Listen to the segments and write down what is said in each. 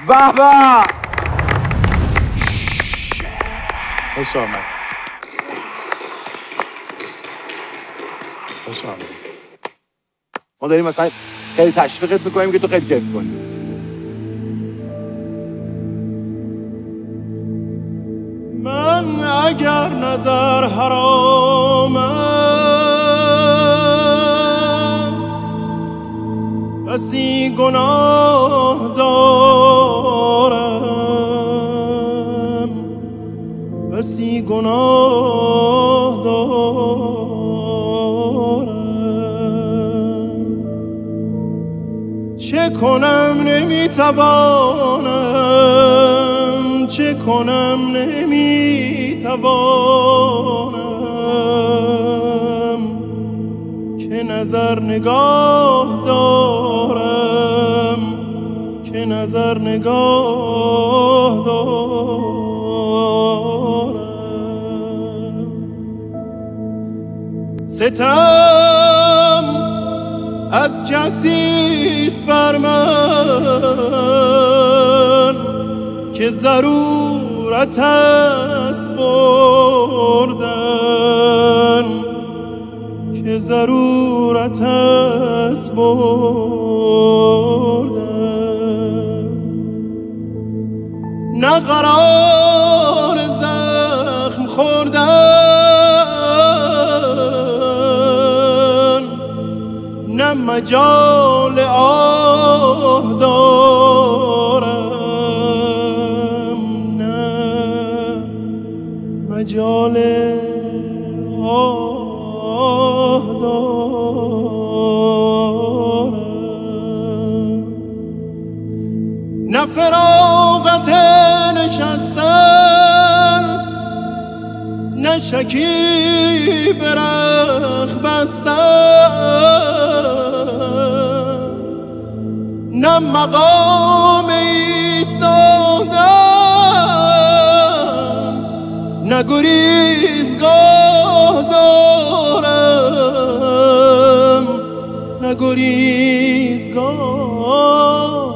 به به. خوش آمد. خوش آمد. ما داریم مثلا خیلی تشویقت میکنیم که تو خیلی کیف کنی. من اگر نظر حرام است بسی گناه دارم، بسی گناه دارم. چه کنم نمیتوانم، چه کنم نمیتوانم که نظر نگاه دارم، که نظر نگاه دارم. ستم از کسیست بر من که ضرورت است بردن، که ضرورت است بردن. نه قرار زخم خوردن، نه مجال آه دارم، نه مجال آه دارم. نه فراغت نشستن، نه شکیب رخ بستن، نه مقام ایستادن، نه گریزگاه دارم، نه گریزگاه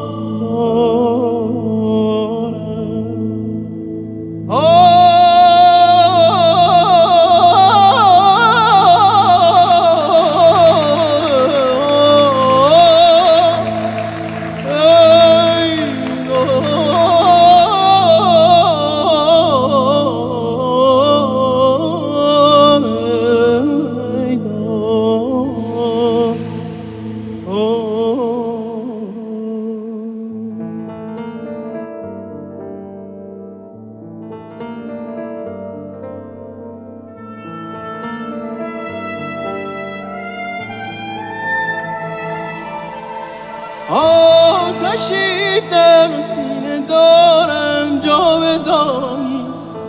آتشی در سینه دارم جاودانی،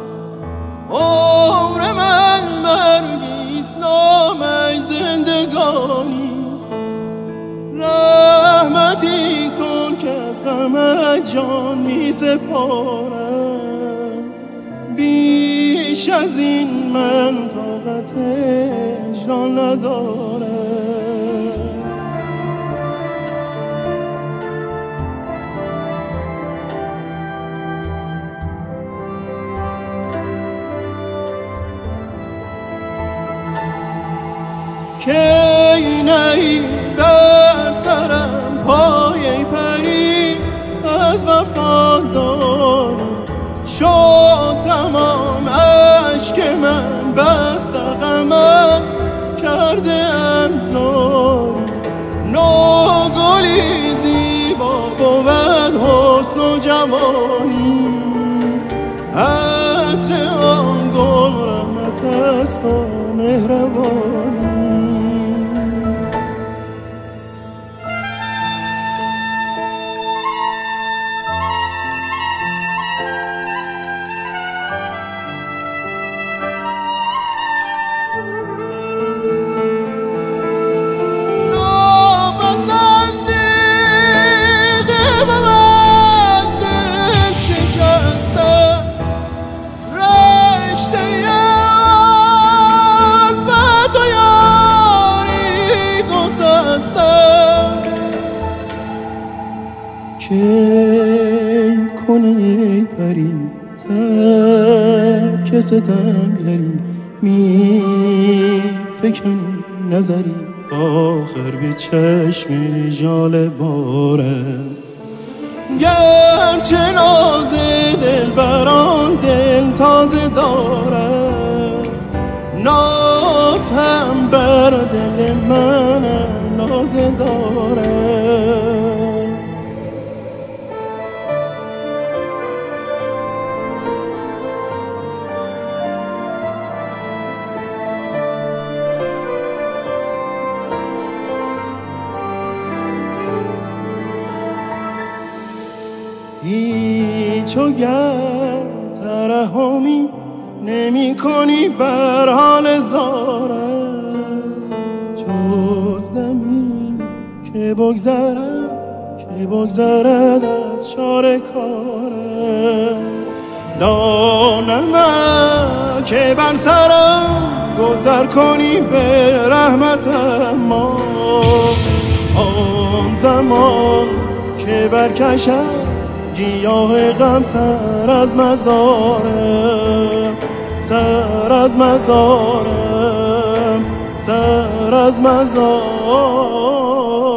عمر من مرگیست نامش زندگانی. رحمتی کن که از غمت جان می سپارم، بیش از این من طاقت اجران ندارم. کی نهی بر سرم پای پری از وفاداری، شد تمام اشک من بس در غمت کرده ام زاری. نو گلی زیبا بود حسن و جوانی، عطر آن گل رحمت است و مهربانی. کی کنی پری ترک ستمگری می فکنی نظری آخر به چشم جال بارم گرچه ناز دل بران دل تازه دارم ناز هم بر دل من نازه دارم هیچ و گر ترحمی نمی کنی بر حال زارم جز دمی که بگذرد از شار کارم دانم که بر سرم گذر کنی به رحمتم ما آن زمان که برکشد گیاه غم سر از مزارم سر از مزارم سر از مزارم